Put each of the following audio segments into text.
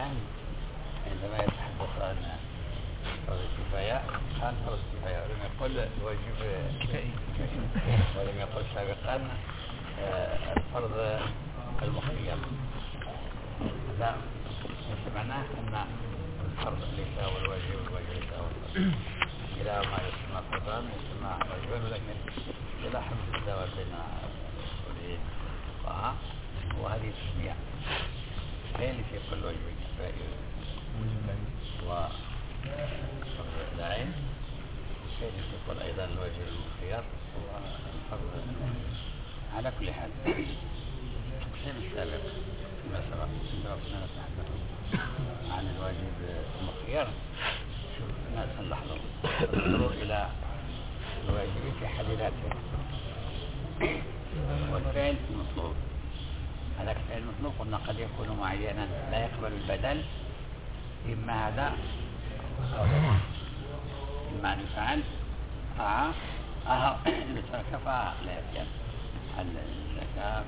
الآن عندما يتحدث عن فرض الكفاية قال فرض الكفاية ولم يقل الواجب كفائي ولم يقل سابقا الفرض المخير. هذا معناه أن الفرض ليس هو الواجب والواجب ليس هو الفرض. إلى ما يسمى فرضا يسمى واجبا، ولكن إلى حمد الزواج بين الأصوليين وهذه تسمية كاين اللي يقول واجب كفائي وفرض العين، كاين اللي يقول أيضا الواجب المخير والفرض. على كل حال التقسيم السابق فيما سبق عندما كنا نتحدث عن الواجب المخير ننظر إلى الواجب في حد ذاته والفعل المطلوب. هذا الفعل المطلوب قلنا قد يكون معينا لا يقبل البدل، إما هذا أو هذا، إما أن يفعل لترك لا يفعل الزكاة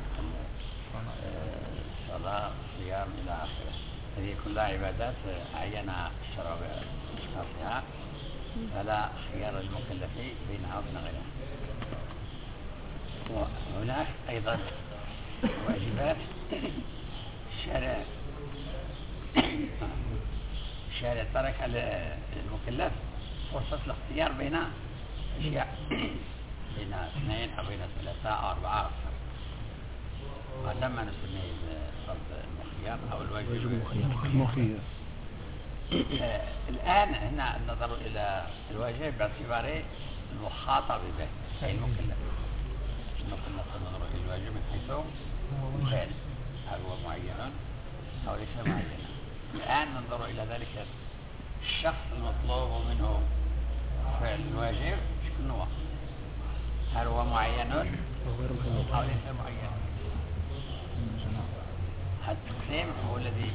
الصلاة الصيام إلى آخره. هذه كلها عبادات عين الشرع بأشخاصها، فلا خيار المكلف بينها وبين غيرها. وهناك أيضا واجبات الشارع ترك المكلف فرصة الاختيار بين أشياء، بين اثنين أو بين ثلاثة أو أربعة أو أكثر. هذا ما نسميه الفرض المخير أو الواجب المخير. الآن هنا نظر إلى الواجب باعتباره المخاطب به أي المكلف. كنا ننظر إلى الواجب من حيث الفعل، هل هو معين أو ليس معينا. الآن ننظر إلى ذلك الشخص المطلوب منه فعل الواجب شكون هو؟ هل هو معين أو ليس معين؟ هذا التقسيم هو الذي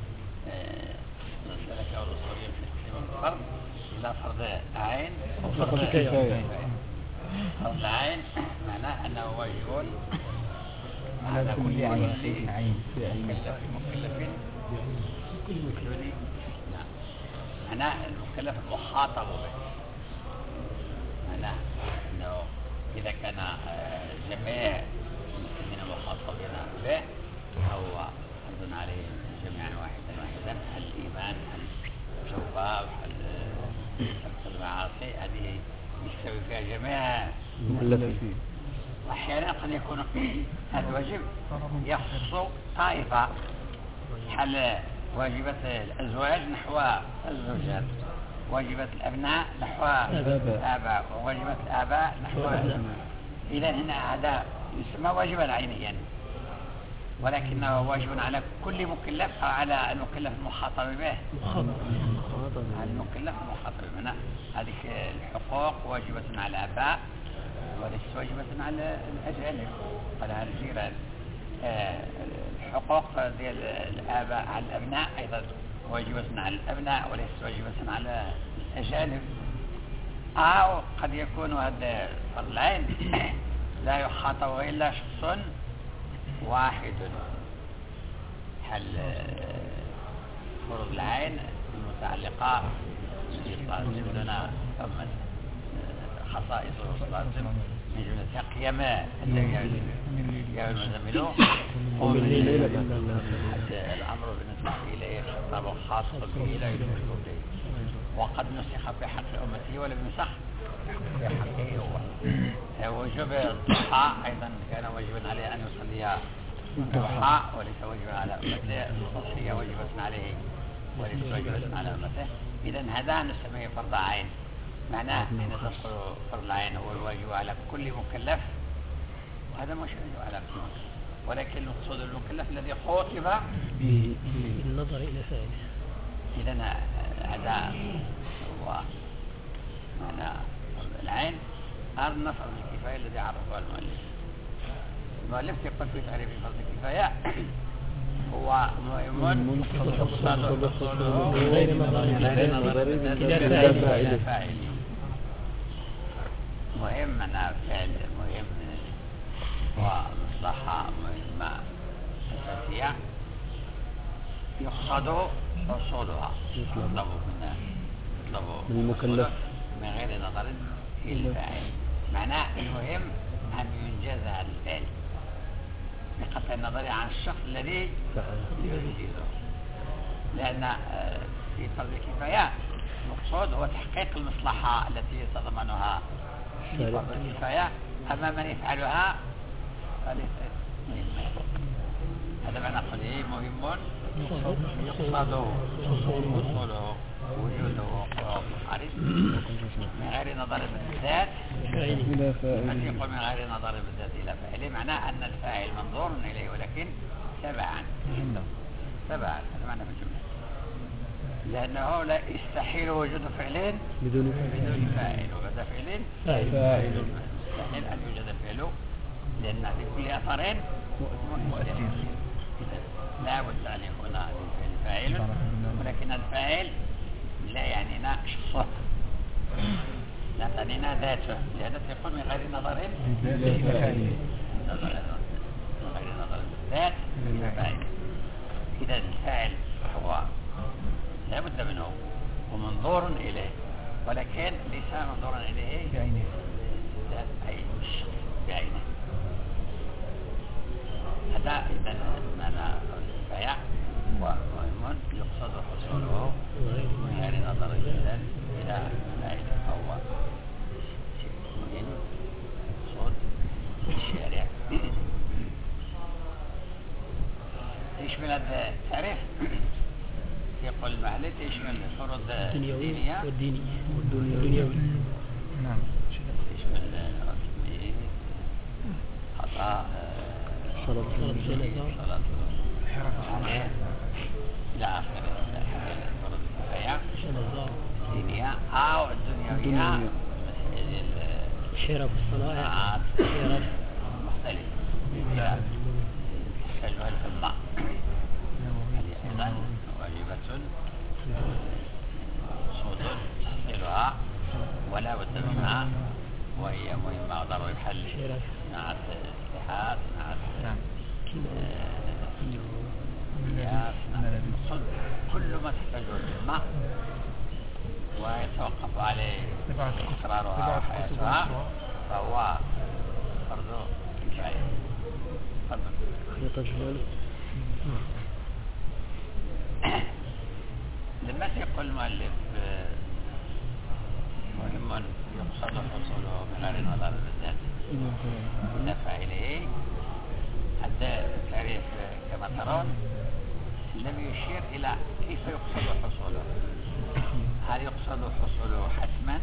سلكه الأصوليين في تقسيم الفرض إلى فرض عين وفرض كفاية. فرض عين معناه أنه واجب على كل عين مكلف مثلني. معناه المكلف المخاطب به، معناه أنه إذا كان جميع المسلمين مخاطبين به أو فرض عليه جميعا واحدا الإيمان، التوبة، ترك المعاصي، هذه يستوي فيها جميع المكلفين. وأحيانا قد يكون هذا الواجب يخص طائفة، حال واجبة الأزواج نحو الزوجات، واجبة الأبناء نحو الآباء، وواجبة الآباء نحو الأبناء. إذا هنا هذا يسمى واجبا عينيا، ولكنه واجب على كل مكلف أو على المكلف المخاطب به. على المكلف المخاطب به. هذه الحقوق واجبة على الآباء وليست واجبة على الأجانب ولا على الجيران. الحقوق ديال الآباء على الأبناء أيضا واجبة على الأبناء وليست واجبة على الأجانب. أو قد يكون هذا فرض العين لا يخاطب إلا شخص واحد، حل فرض العين المتعلقة باللازم لنا أمة خصائص اللازم من جملة قيام الليل يا المزمل قم الليل الأمر بالنسبة إليه خطاب خاص به لا يدخل به، وقد نسخ في حق أمته ولم ينسخ في حقه هو. وجب الضحى أيضا كان واجبا عليه أن يصلي الضحى وليس واجبا على أمته، الضحية واجبة عليه وليس واجبة على أمته. إذن هذا نسميه فرض عين. معناه أن تدخل فرض العين هو الواجب على كل مكلف، وهذا مش واجب على كل مكلف، ولكن المقصود المكلف الذي خاطب بالنظر إلى فاعله. إذن هذا هو معنى فرض العين. أرنا فرض الكفاية الذي عرفه المؤلف يقول في تعريف فرض الكفاية هو مهم غير نظر إلى فاعله. مهم أنا فعل مهم ومصلحة مهمة أساسية يقصد حصولها، يطلب من المكلف من غير نظر إلى الفاعل. معناه المهم أن ينجز هذا الفعل بقطع النظر عن الشخص الذي ينجزه، لأن في فرض الكفاية المقصود هو تحقيق المصلحة التي يتضمنها في فرض الكفاية، أما من يفعلها فليس مهما. هذا معنى قوله مهم يقصد حصوله وجوده وقوعه عارف من غير نظر بالذات إلى فاعله. يقول من غير نظر بالذات إلى فاعله معناه أن الفاعل منظور إليه ولكن تبعا هذا معنى في الجملة، لأنه لا يستحيل وجود فعل بدون فاعل، وبعد فعل يستحيل أن يوجد فعل، لأن لكل أثر مؤثر. لا بد أن يكون للفعل فاعل، ولكن الفاعل لا يعنينا شخصه، لا تعنينا ذاته، لهذا يقول من غير نظر بالذات إلى فاعل. إذا الفاعل هو لا بد منه ومنظور إليه، ولكن ليس منظورا إليه بعينه، أي الشخص بعينه. هذا إذا معنى الكفاية ومهم يقصد حصوله من غير نظر الإنسان إلى فاعل، هو مهم مقصود الشارع. يشمل هذا التعريف يقول المحلي يشمل الفروض الدينية والدنيوية. نعم. يشمل الرسمي خطأ صلاة إلى آخره. الفروض الكفاية الدينية أو الدنيوية شرف الصلاة شرف مختلف تحتاجها الفضة، هذه أيضا واجبة مقصود تحصيلها ولا بد منها، وهي مهمة وضروري بحال صناعة الاتحاد، صناعة كل ما تحتاجه الأمة ويتوقف عليه إقرارها وحياتها فهو فرض كفاية. لما يقول المؤلف مهم يقصد حصوله من غير نظر بالذات إلى فاعله، هذا التعريف كما ترون لم يشير إلى كيف يقصد حصوله. هل يقصد حصوله حتما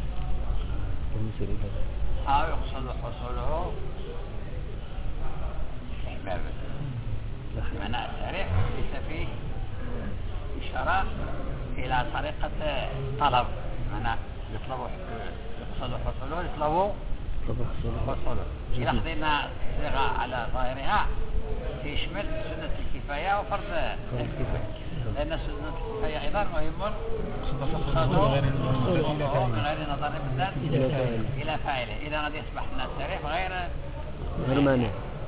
أو يقصد حصوله استحبابا؟ معنى التعريف ليس فيه إشارة إلى طريقة طلب، معنى يقصد حصوله يطلب حصوله. إذا خذينا صيغة على ظاهرها يشمل سنة الكفاية وفرض الكفاية، لأن سنة الكفاية أيضا مهم يقصد من غير نظر بالذات إلى فاعله. إذا غادي يصبح لنا التعريف غير مانع،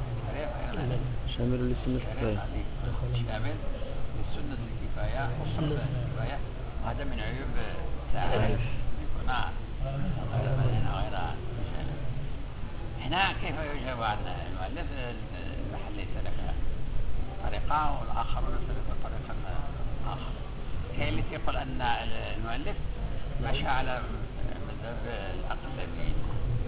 شامل لسنة الكفاية، شامل لسنة الكفاية وفرض الكفاية. وهذا من عيوب التعريف يكون غير مشابه. هنا كيف يجاب عن المؤلف؟ المحل سلك طريقة والآخرون سلكوا طريقا آخر. هي اللي تقول أن المؤلف مشى على مذهب الأقدمين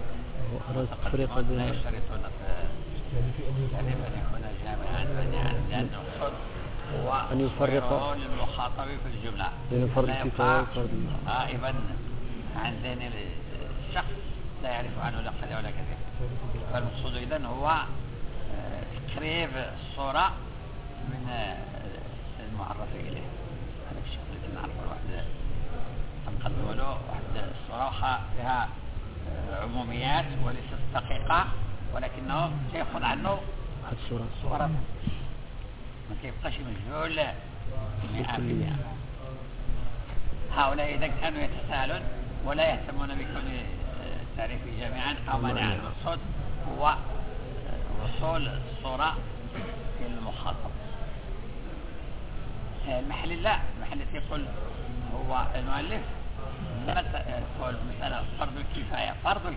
لا يشترطون أن يكون جامعا مانعا، لأنه هو أن يفرق للمخاطب في الجملة بين فرض الكفاية وفرض غائبا عن ذهن الشخص لا يعرف عنه لا قليل ولا كثير. فالمقصود إذن هو تقريب الصورة من المعرف إليه. هذا الشيء الذي نعرفه الواحد نقدم له واحد الصورة فيها عموميات وليست دقيقة، ولكنه سيأخذ عنه الصورة ما كيبقاش مجهول 100%. هؤلاء إذا كانوا يتساءلون ولا يهتمون بكون التعريف جامعا أو مانعا، المقصود هو وصول الصورة إلى المخاطب. المحلي لا، المحلي يقول هو المؤلف يقول مثلا فرض الكفاية.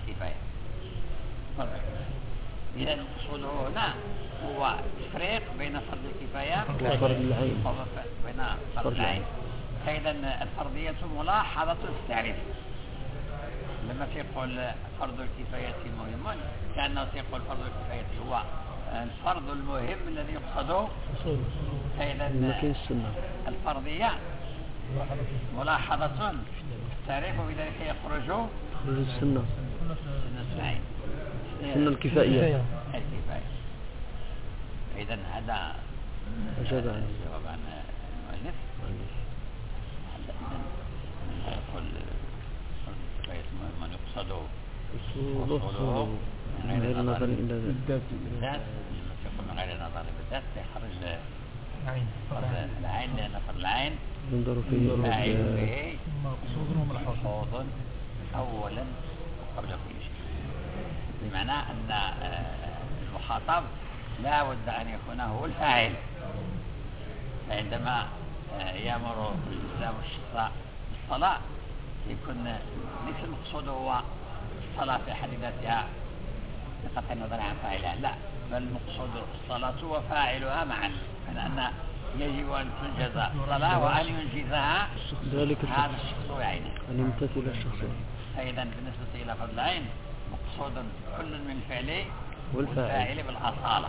إذا المقصود هنا هو التفريق بين فرض الكفاية وفرض العين. بين فرض العين. فإذا الفرضية ملاحظة في التعريف. لما يقول فرض الكفاية مهم كأنه يقول فرض الكفاية هو الفرض المهم الذي يقصده. فإذا الفرضية ملاحظة التعريف، وبذلك يخرج السنة العين، السنة الكفائية. إذا هذا أجاب الجواب عن المؤلف. يقول الكفاية مهم يقصده وصوله من غير نظر إلى الذات. لما تقول من غير نظر إلى الذات يخرج العين، لأن فرض العين ينظر فيه مقصود أولا قبل كل شيء، بمعنى أن المخاطب لا بد أن يكون هو الفاعل. فعندما يأمر الإسلام الشخص بالصلاة يكون ليس المقصود هو الصلاة في حد ذاتها بقطع النظر عن فاعلها، لا، بل المقصود الصلاة وفاعلها معا، لأن يجب أن تنجز الصلاة وأن ينجزها هذا الشخص بعينه، أن يمتثل الشخص. فإذا بالنسبة إلى فرض العين مقصود كل من الفعل والفاعل بالأصالة،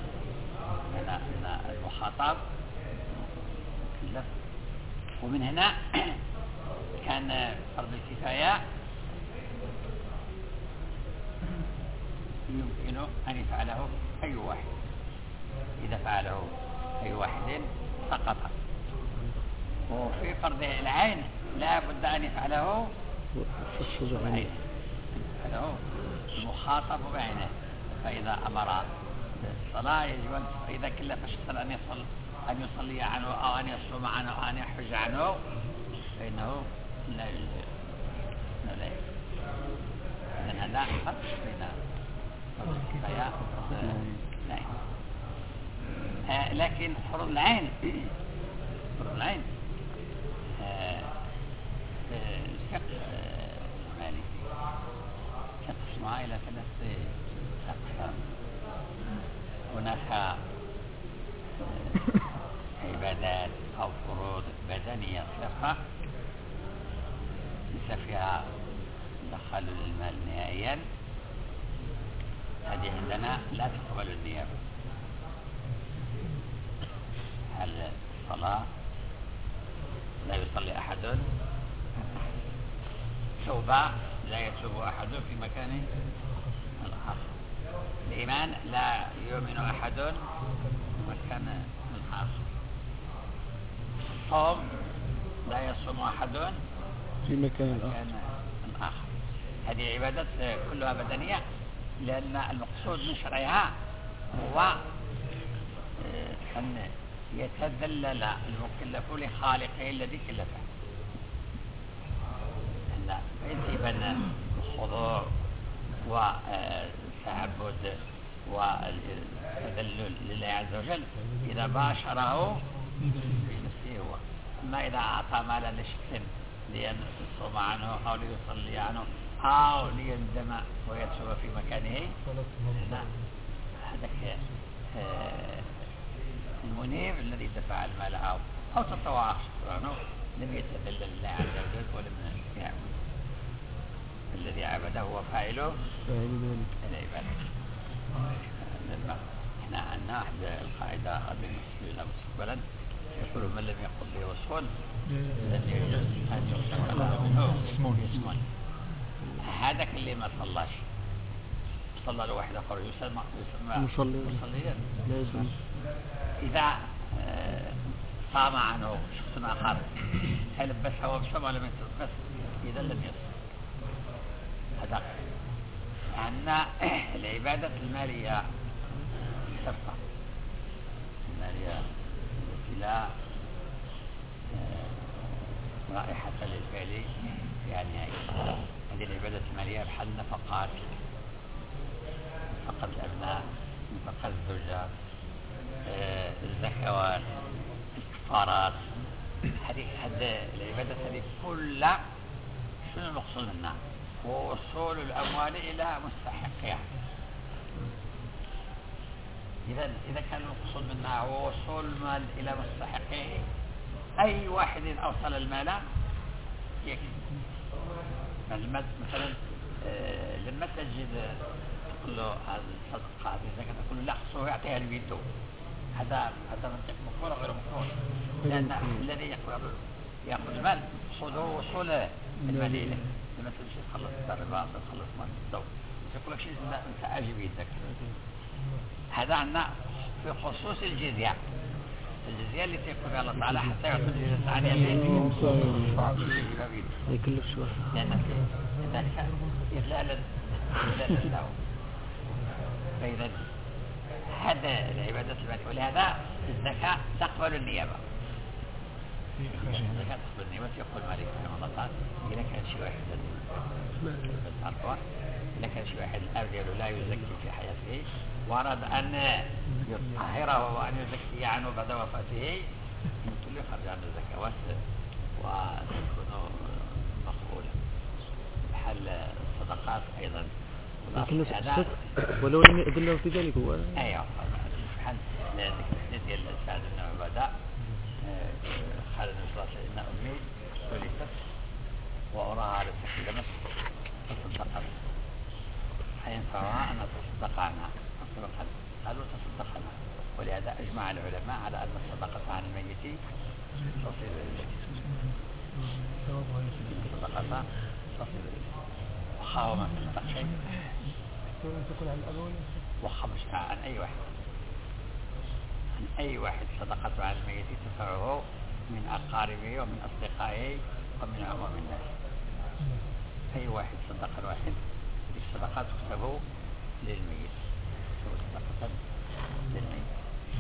أن المخاطب مكلف. ومن هنا كان فرض الكفاية يمكن أن يفعله أي واحد، إذا فعله أي واحد سقط. وفي فرض العين لا بد أن يفعله بعينه، يفعله المخاطب بعينه. فإذا أمر الصلاة يجب أن إذا كلف شخصا أن يصلي عنه أو أن يصوم عنه أو أن يحج عنه فإنه لا يجوز. إذن هذا فرق بين الكفاية والعين. لكن فرض العين الفقه المالكي تقسمها إلى 3 أقسام. هناك عبادات أو فروض بدنية صرفة ليس فيها دخل المال نهائيا، هذه عندنا لا تقبل النيابة. هل الصلاة لا يصلي أحد، توبة لا يتوب أحد في مكان آخر، الإيمان لا يؤمن أحد في مكان آخر، الصوم لا يصوم أحد في مكان آخر. هذه عبادات كلها بدنية، لأن المقصود من شرعها هو أن يتذلل المكلف لخالقه الذي كلفه. لا فيجب الخضوع والتعبد والتذلل لله عز وجل إذا باشره بنفسه هو. أما إذا أعطى مالا لشخص ليصوم عنه أو ليصلي عنه أو ليندم ويتوب في مكانه، لا، هذاك المنيب الذي دفع المال أو تطوع عنه لم يتذلل لله عز وجل ولم يعبد. الذي عبده هو فاعله العبادة. احنا عندنا القاعدة المسلمين مستقبلا يقول من لم يقل به وصف لم يجوز أن يغتفل منه اسم. هذاك اللي ما صلاش صلى له واحد آخر يسمى مصليا لازم. إذا صام عنه شخص آخر هل لبسها وبسم ولا ما يلبس إذا لم يصل. هذا أن العبادة المالية صفة المالية التي لا رائحة للفعل فيها نهاية. هذه العبادة المالية بحال النفقات، نفقة الأبناء، نفقة الزوجات، الزكوات، الكفارات، هذه العبادة هذه كلها شنو المقصود منها؟ ووصول الأموال إلى مستحقها. إذا كان المقصود منها هو وصول المال إلى مستحقه، أي واحد أوصل المال يكفي. مثلا لما تجد تقول له هذا الصدقة هذه الزكاة تقول له لا خصه يعطيها لبيته، هذا منطق مفهوم غير مفهوم، لأن الذي يأخذ المال مقصوده وصول المال إليه. لما تجي تخلص الضريبة تخلص مال الضوء يقول لك شيء أنت أجب يدك. هذا عندنا في خصوص الجزية التي يقول الله تعالى حتى يعطي الجزية عن يمين ما يكلفش واحد، لأن ذلك إذلالا له. فإذا هذا العبادات المالية، ولهذا الزكاة تقبل النيابة. الزكاة تقبل النيابة. يقول مالك رحمه الله تعالى إذا كان شي واحد إذا كان شي واحد الأرجل لا يزكي في حياته وأراد أن يطهره وأن يزكي عنه بعد وفاته يمكن له يخرج عنه الزكوات وتكون مقبولة. بحال الصدقات أيضا ولو لم يأذن له في ذلك هو. أيوه بحال ذكر ديال سعد بن عبادة قال النبي صلى الله عليه وسلم إن أمي ولدت وأراها لتكلمت فصدقت أينفعها أن تصدق عنها. قالوا تصدق عنها. ولهذا أجمع العلماء على أن الصدقة عن الميت تصير إليه. الصدقة تصير إليه وخاوة ما تصدق شيء وخمش عن أي واحد. عن أي واحد صدقة عن الميت تدفعه من أقاربه ومن أصدقائه ومن عموم الناس. أي واحد صدق واحد الصدقات تكتب للميت، صدقة للميت.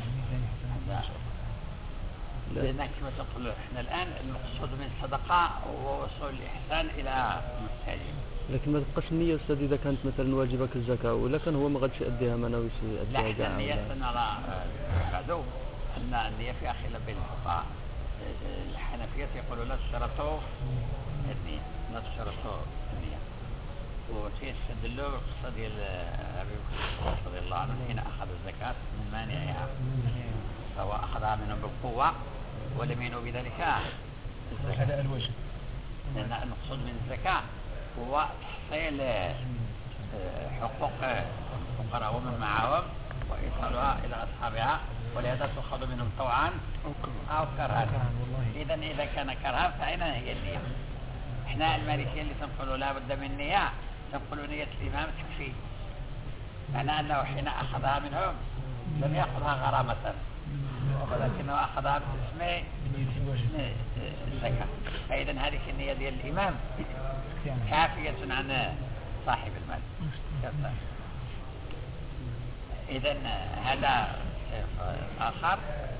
لأن كما تقول احنا الآن المقصود من الصدقة هو وصول الإحسان إلى المحتاجين. لكن ما تبقاش النية أستاذ إذا كانت مثلا واجبة كالزكاة ولا كان هو ما غادش يأديها ما ناويش يأديها. لا احنا النية نرى بعده أن النية في خلاف بين الفقهاء. الحنفية يقولوا لا تشترطوا النية، لا تشترطوا النية. وتستدلوا بالقصة ديال أبي بكر رضي الله عنه حين أخذ الزكاة من مانعها، فهو أخذها منهم بالقوة ولم ينو بذلك الزكاة. لأن المقصود من الزكاة هو تحصيل حقوق الفقراء ومن معهم وإيصالها إلى أصحابها، ولهذا تؤخذ منهم طوعا أو كرها. إذا كان كرها فأين هي النية؟ إحنا المالكية اللي تنقلوا لا بد من نية، تنقلوا نية الإمام تكفي، معنى أنه حين أخذها منهم لم يأخذها غرامة ولكنه أخذها باسم الزكاة. فإذا هذه النية ديال الإمام كافية عن صاحب المال. إذا هذا آخر